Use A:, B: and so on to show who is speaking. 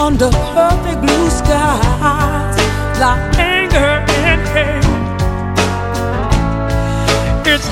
A: under perfect blue skies, like anger and hate.